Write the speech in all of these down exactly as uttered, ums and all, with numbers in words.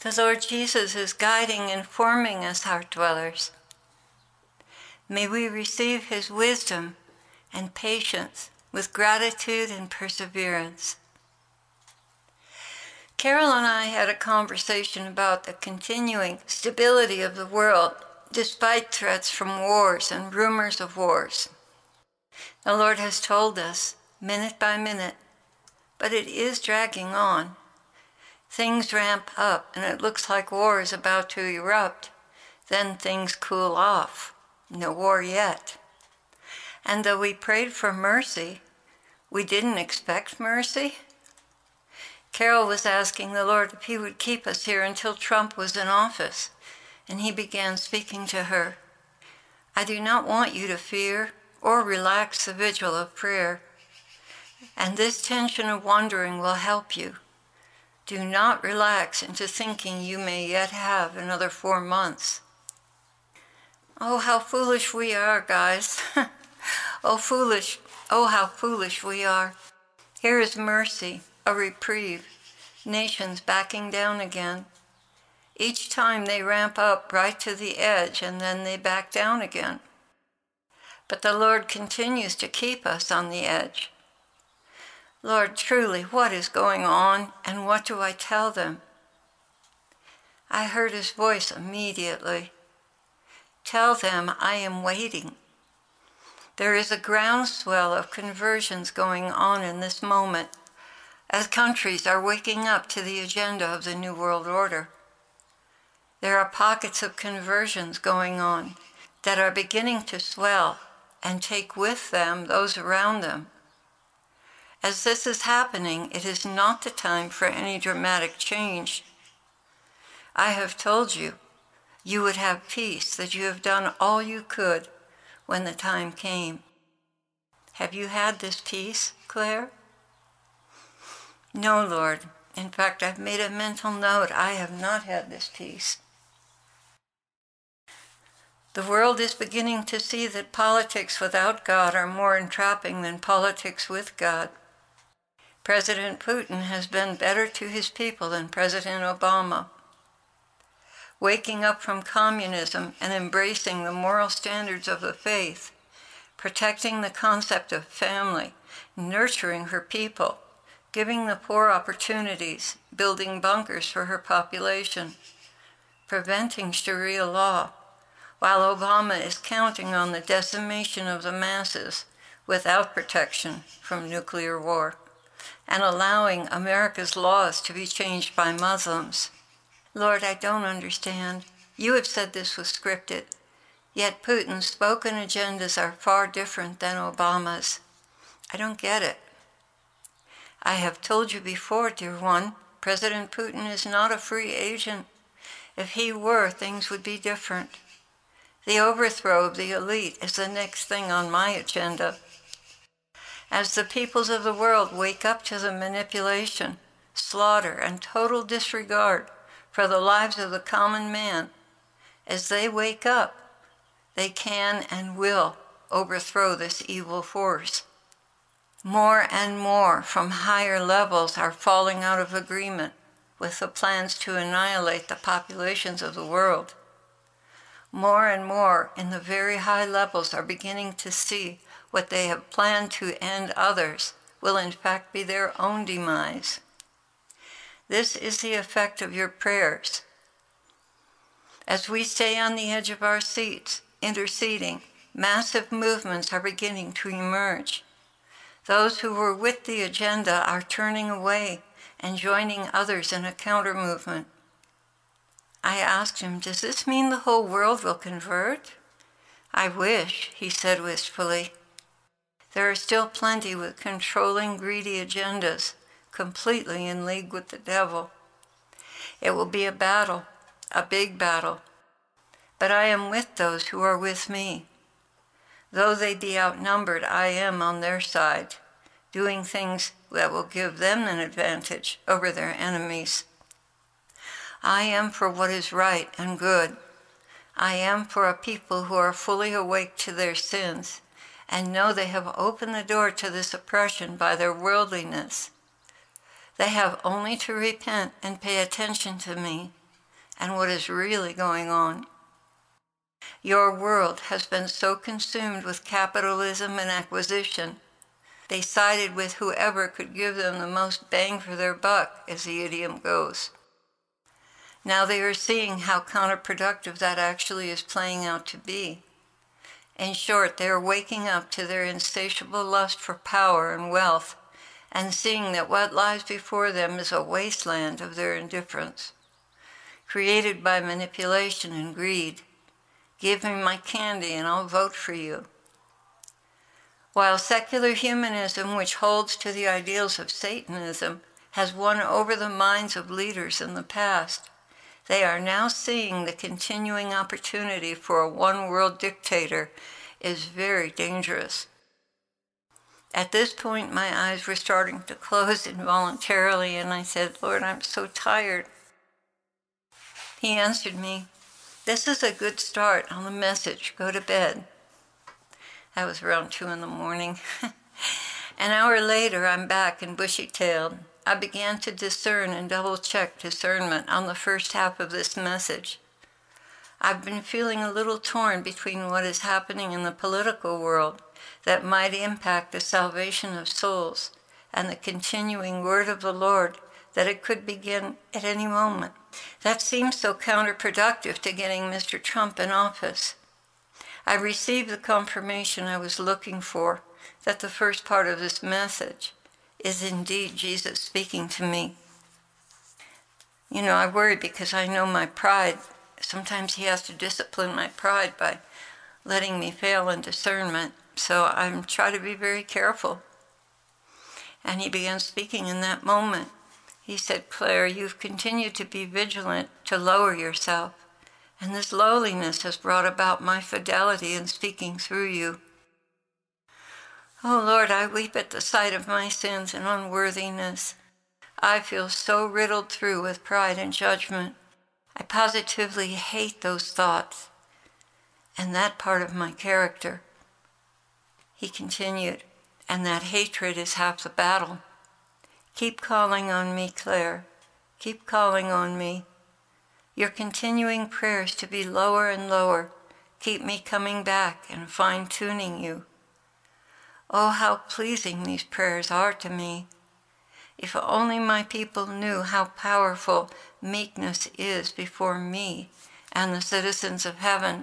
The Lord Jesus is guiding and forming us heart dwellers. May we receive his wisdom and patience with gratitude and perseverance. Carol and I had a conversation about the continuing stability of the world despite threats from wars and rumors of wars. The Lord has told us, minute by minute, but it is dragging on. Things ramp up and it looks like war is about to erupt. Then things cool off. No war yet. And though we prayed for mercy, we didn't expect mercy. Carol was asking the Lord if he would keep us here until Trump was in office, and he began speaking to her. I do not want you to fear or relax the vigil of prayer, and this tension of wondering will help you. Do not relax into thinking you may yet have another four months. Oh, how foolish we are, guys. oh, foolish. Oh, how foolish we are. Here is mercy, a reprieve, nations backing down again. Each time they ramp up right to the edge and then they back down again. But the Lord continues to keep us on the edge. Lord, truly, what is going on and what do I tell them? I heard his voice immediately. Tell them I am waiting. There is a groundswell of conversions going on in this moment as countries are waking up to the agenda of the New World Order. There are pockets of conversions going on that are beginning to swell and take with them those around them. As this is happening, it is not the time for any dramatic change. I have told you, you would have peace, that you have done all you could when the time came. Have you had this peace, Claire? No, Lord. In fact, I've made a mental note. I have not had this peace. The world is beginning to see that politics without God are more entrapping than politics with God. President Putin has been better to his people than President Obama. Waking up from communism and embracing the moral standards of the faith, protecting the concept of family, nurturing her people, giving the poor opportunities, building bunkers for her population, preventing Sharia law, while Obama is counting on the decimation of the masses without protection from nuclear war, and allowing America's laws to be changed by Muslims. Lord, I don't understand. You have said this was scripted, yet Putin's spoken agendas are far different than Obama's. I don't get it. I have told you before, dear one, President Putin is not a free agent. If he were, things would be different. The overthrow of the elite is the next thing on my agenda. As the peoples of the world wake up to the manipulation, slaughter, and total disregard for the lives of the common man, as they wake up, they can and will overthrow this evil force. More and more from higher levels are falling out of agreement with the plans to annihilate the populations of the world. More and more in the very high levels are beginning to see what they have planned to end others will in fact be their own demise. This is the effect of your prayers. As we stay on the edge of our seats, interceding, massive movements are beginning to emerge. Those who were with the agenda are turning away and joining others in a counter-movement. I asked him, does this mean the whole world will convert? I wish, he said wistfully. There are still plenty with controlling, greedy agendas, completely in league with the devil. It will be a battle, a big battle. But I am with those who are with me. Though they be outnumbered, I am on their side, doing things that will give them an advantage over their enemies. I am for what is right and good. I am for a people who are fully awake to their sins and know they have opened the door to this oppression by their worldliness. They have only to repent and pay attention to me, and what is really going on. Your world has been so consumed with capitalism and acquisition, they sided with whoever could give them the most bang for their buck, as the idiom goes. Now they are seeing how counterproductive that actually is playing out to be. In short, they are waking up to their insatiable lust for power and wealth, and seeing that what lies before them is a wasteland of their indifference, created by manipulation and greed. Give me my candy and I'll vote for you. While secular humanism, which holds to the ideals of Satanism, has won over the minds of leaders in the past, they are now seeing the continuing opportunity for a one-world dictator is very dangerous. At this point, my eyes were starting to close involuntarily, and I said, Lord, I'm so tired. He answered me, this is a good start on the message. Go to bed. That was around two in the morning. An hour later, I'm back and bushy-tailed. I began to discern and double-check discernment on the first half of this message. I've been feeling a little torn between what is happening in the political world that might impact the salvation of souls and the continuing word of the Lord that it could begin at any moment. That seems so counterproductive to getting Mister Trump in office. I received the confirmation I was looking for, that the first part of this message is indeed Jesus speaking to me. You know, I worry because I know my pride. Sometimes he has to discipline my pride by letting me fail in discernment, so I try to be very careful. And he began speaking in that moment. He said, Claire, you've continued to be vigilant to lower yourself, and this lowliness has brought about my fidelity in speaking through you. Oh Lord, I weep at the sight of my sins and unworthiness. I feel so riddled through with pride and judgment. I positively hate those thoughts and that part of my character. He continued, and that hatred is half the battle. Keep calling on me, Claire. Keep calling on me. Your continuing prayers to be lower and lower keep me coming back and fine-tuning you. Oh, how pleasing these prayers are to me. If only my people knew how powerful meekness is before me and the citizens of heaven.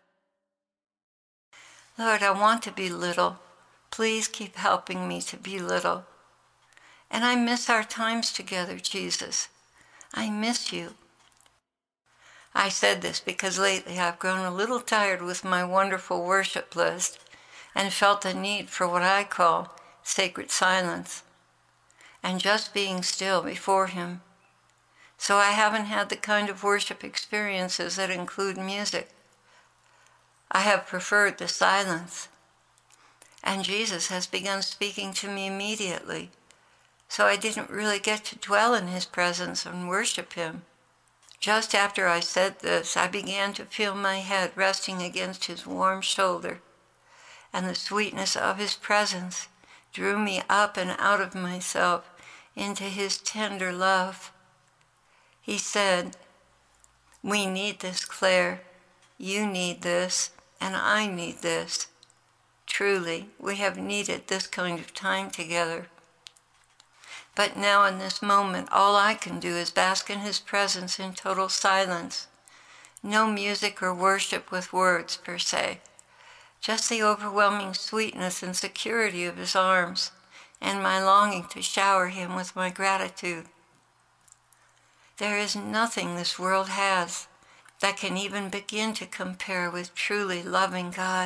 Lord, I want to be little. Please keep helping me to be little. And I miss our times together, Jesus. I miss you. I said this because lately I've grown a little tired with my wonderful worship list and felt the need for what I call sacred silence and just being still before him. So I haven't had the kind of worship experiences that include music. I have preferred the silence. And Jesus has begun speaking to me immediately. So I didn't really get to dwell in his presence and worship him. Just after I said this, I began to feel my head resting against his warm shoulder, and the sweetness of his presence drew me up and out of myself into his tender love. He said, we need this, Claire. You need this, and I need this. Truly, we have needed this kind of time together. But now in this moment, all I can do is bask in his presence in total silence. No music or worship with words, per se. Just the overwhelming sweetness and security of his arms, and my longing to shower him with my gratitude. There is nothing this world has that can even begin to compare with truly loving God.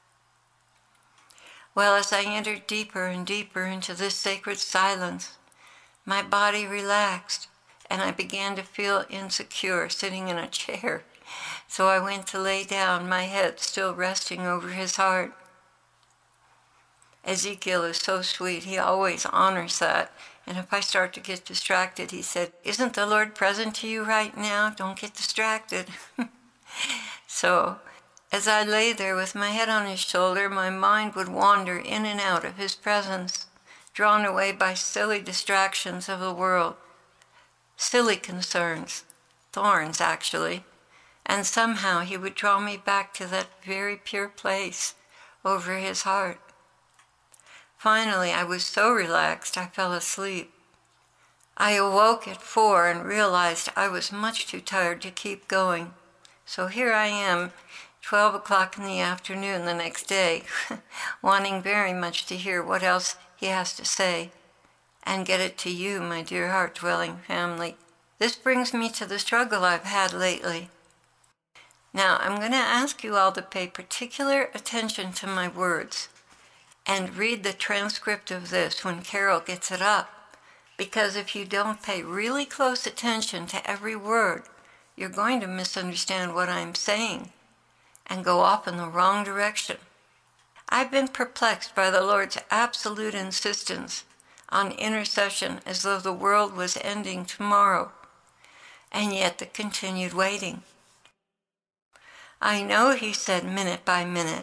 Well, as I entered deeper and deeper into this sacred silence, my body relaxed, and I began to feel insecure sitting in a chair. So I went to lay down, my head still resting over his heart. Ezekiel is so sweet. He always honors that. And if I start to get distracted, he said, isn't the Lord present to you right now? Don't get distracted. So as I lay there with my head on his shoulder, my mind would wander in and out of his presence, drawn away by silly distractions of the world, silly concerns, thorns actually, and somehow he would draw me back to that very pure place over his heart. Finally, I was so relaxed I fell asleep. I awoke at four and realized I was much too tired to keep going. So here I am, twelve o'clock in the afternoon the next day, wanting very much to hear what else he has to say and get it to you, my dear heart-dwelling family. This brings me to the struggle I've had lately. Now, I'm going to ask you all to pay particular attention to my words and read the transcript of this when Carol gets it up, because if you don't pay really close attention to every word, you're going to misunderstand what I'm saying and go off in the wrong direction. I've been perplexed by the Lord's absolute insistence on intercession as though the world was ending tomorrow, and yet the continued waiting. I know he said minute by minute,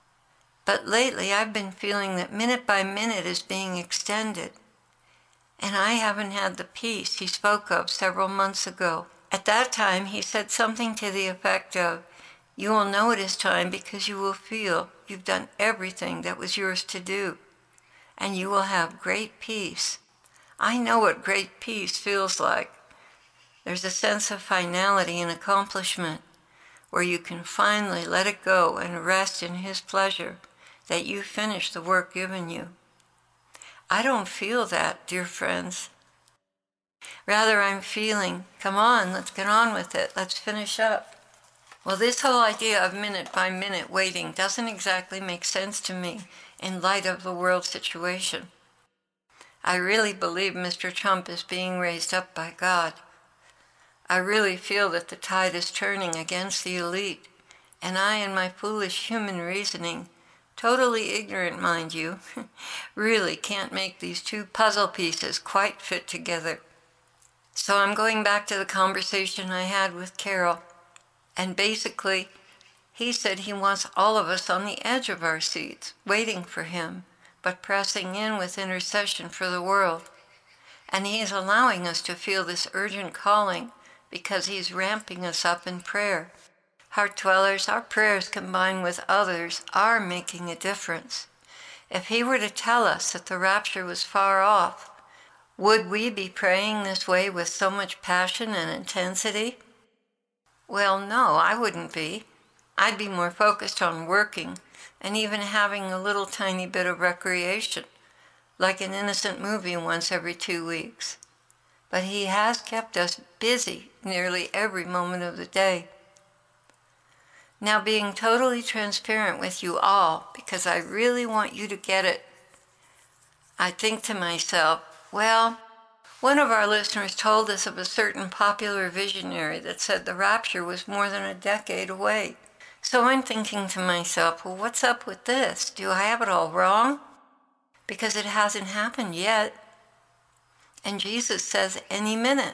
but lately I've been feeling that minute by minute is being extended, and I haven't had the peace he spoke of several months ago. At that time, he said something to the effect of, "You will know it is time because you will feel you've done everything that was yours to do, and you will have great peace." I know what great peace feels like. There's a sense of finality and accomplishment, where you can finally let it go and rest in his pleasure that you finished the work given you. I don't feel that, dear friends. Rather, I'm feeling, come on, let's get on with it, let's finish up. Well, this whole idea of minute by minute waiting doesn't exactly make sense to me in light of the world situation. I really believe Mister Trump is being raised up by God. I really feel that the tide is turning against the elite, and I, in my foolish human reasoning, totally ignorant, mind you, really can't make these two puzzle pieces quite fit together. So I'm going back to the conversation I had with Carol, and basically, he said he wants all of us on the edge of our seats, waiting for him, but pressing in with intercession for the world. And he's allowing us to feel this urgent calling because he's ramping us up in prayer. Heart dwellers, our prayers combined with others are making a difference. If he were to tell us that the rapture was far off, would we be praying this way with so much passion and intensity? Well, no, I wouldn't be. I'd be more focused on working and even having a little tiny bit of recreation, like an innocent movie once every two weeks. But he has kept us busy nearly every moment of the day. Now, being totally transparent with you all, because I really want you to get it, I think to myself, well, one of our listeners told us of a certain popular visionary that said the rapture was more than a decade away. So I'm thinking to myself, well, what's up with this? Do I have it all wrong? Because it hasn't happened yet. And Jesus says any minute.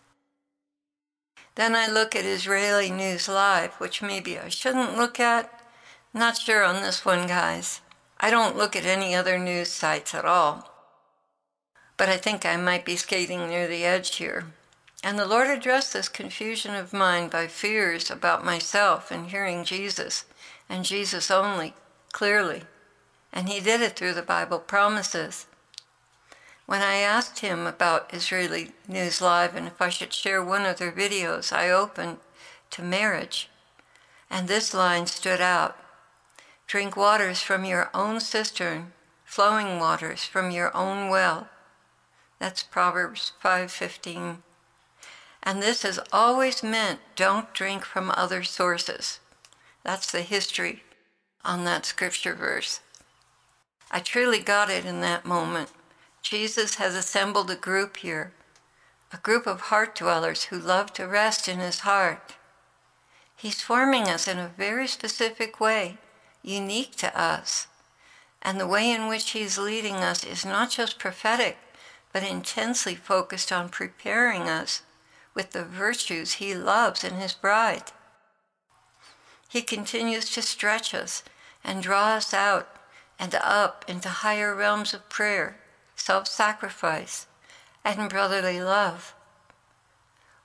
Then I look at Israeli News Live, which maybe I shouldn't look at. Not sure on this one, guys. I don't look at any other news sites at all. But I think I might be skating near the edge here. And the Lord addressed this confusion of mine by fears about myself and hearing Jesus, and Jesus only, clearly. And he did it through the Bible promises. When I asked him about Israeli News Live and if I should share one of their videos, I opened to marriage. And this line stood out. Drink waters from your own cistern, flowing waters from your own well. That's Proverbs five fifteen. And this has always meant don't drink from other sources. That's the history on that scripture verse. I truly got it in that moment. Jesus has assembled a group here, a group of heart dwellers who love to rest in his heart. He's forming us in a very specific way, unique to us. And the way in which he's leading us is not just prophetic, but intensely focused on preparing us with the virtues he loves in his bride. He continues to stretch us and draw us out and up into higher realms of prayer, self-sacrifice, and brotherly love.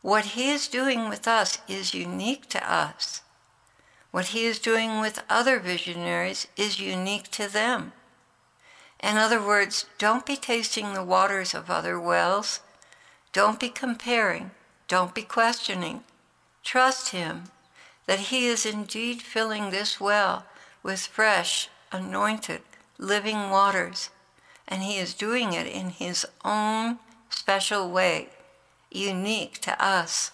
What he is doing with us is unique to us. What he is doing with other visionaries is unique to them. In other words, don't be tasting the waters of other wells. Don't be comparing. Don't be questioning. Trust him that he is indeed filling this well with fresh, anointed, living waters, and he is doing it in his own special way, unique to us.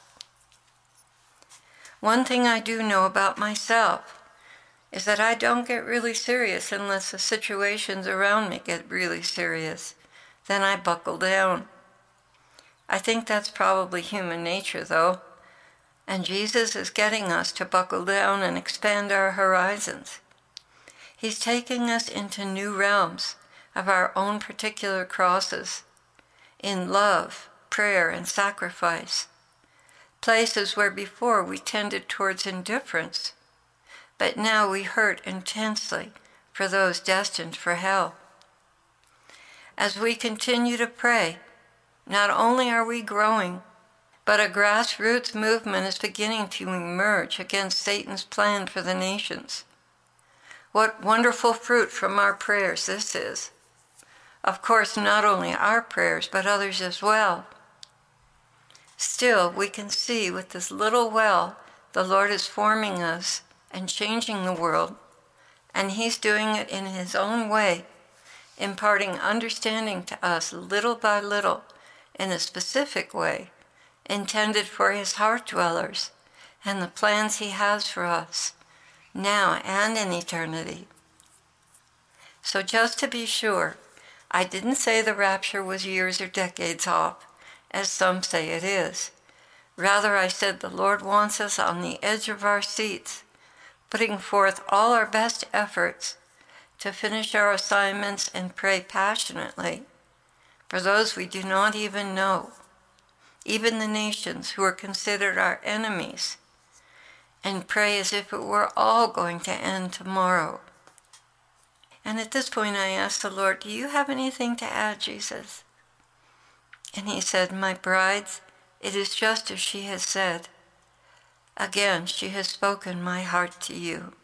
One thing I do know about myself is that I don't get really serious unless the situations around me get really serious. Then I buckle down. I think that's probably human nature, though, and Jesus is getting us to buckle down and expand our horizons. He's taking us into new realms of our own particular crosses, in love, prayer, and sacrifice, places where before we tended towards indifference, but now we hurt intensely for those destined for hell. As we continue to pray, not only are we growing, but a grassroots movement is beginning to emerge against Satan's plan for the nations. What wonderful fruit from our prayers this is. Of course, not only our prayers, but others as well. Still, we can see with this little well, the Lord is forming us and changing the world, and he's doing it in his own way, imparting understanding to us little by little in a specific way, intended for his heart dwellers and the plans he has for us, now and in eternity. So just to be sure, I didn't say the rapture was years or decades off, as some say it is. Rather, I said the Lord wants us on the edge of our seats, putting forth all our best efforts to finish our assignments and pray passionately for those we do not even know, even the nations who are considered our enemies, and pray as if it were all going to end tomorrow. And at this point I asked the Lord, do you have anything to add, Jesus? And he said, my brides, it is just as she has said. Again, she has spoken my heart to you.